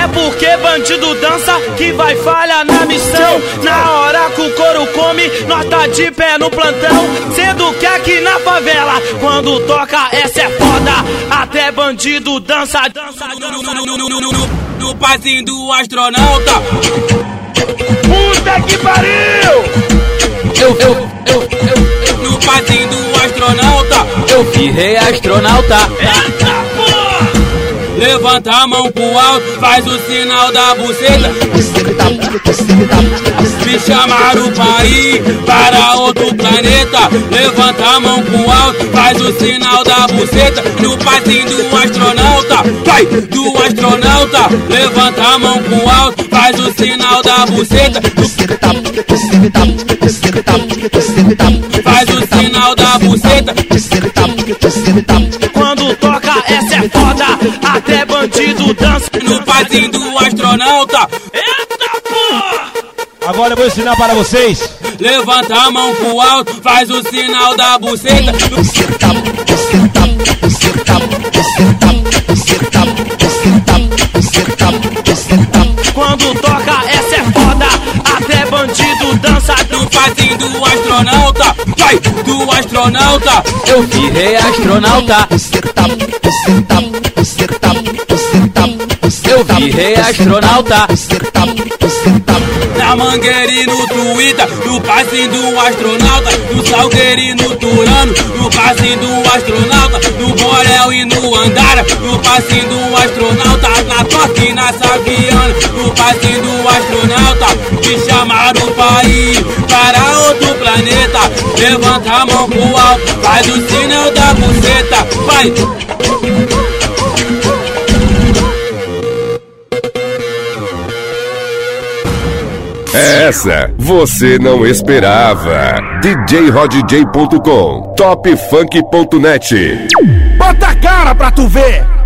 É porque bandido dança que vai falhar na missão. Na hora que o couro come, nós tá de pé no plantão. Sendo que aqui na favela, quando toca essa é foda. Até bandido dança. No passinho do astronauta. Puta que pariu! No passinho do astronauta. Eu virei astronauta. Eita porra! Levanta a mão pro alto, faz o sinal da buceta. Me chamaram pra ir para outro planeta. Levanta a mão pro alto, faz o sinal da buceta. No passinho do astronauta, vai, do astronauta. Levanta a mão pro alto, faz o sinal da buceta. Faz o sinal da buceta. Quando toca essa é foda, até bandido dança. No passinho do astronauta. Eita porra! Agora eu vou ensinar para vocês. Levanta a mão pro alto, faz o sinal da buceta. Quando toca essa é foda, até bandido dança. No passinho do astronauta, vai, do astronauta. Eu virei astronauta. Eu virei astronauta. Na Mangueira e no Twitter, no passinho do astronauta. No Salgueiro e no Turano, no passinho do astronauta. No Borel e no Andara, no passinho do astronauta. Na Toque e na Saviana, no passinho do astronauta. Me chamaram pra ir para outro planeta. Levanta a mão pro alto, faz o sinal da buceta. Vai! Essa você não esperava. DJRodJ.com, topfunk.net. Bota a cara pra tu ver.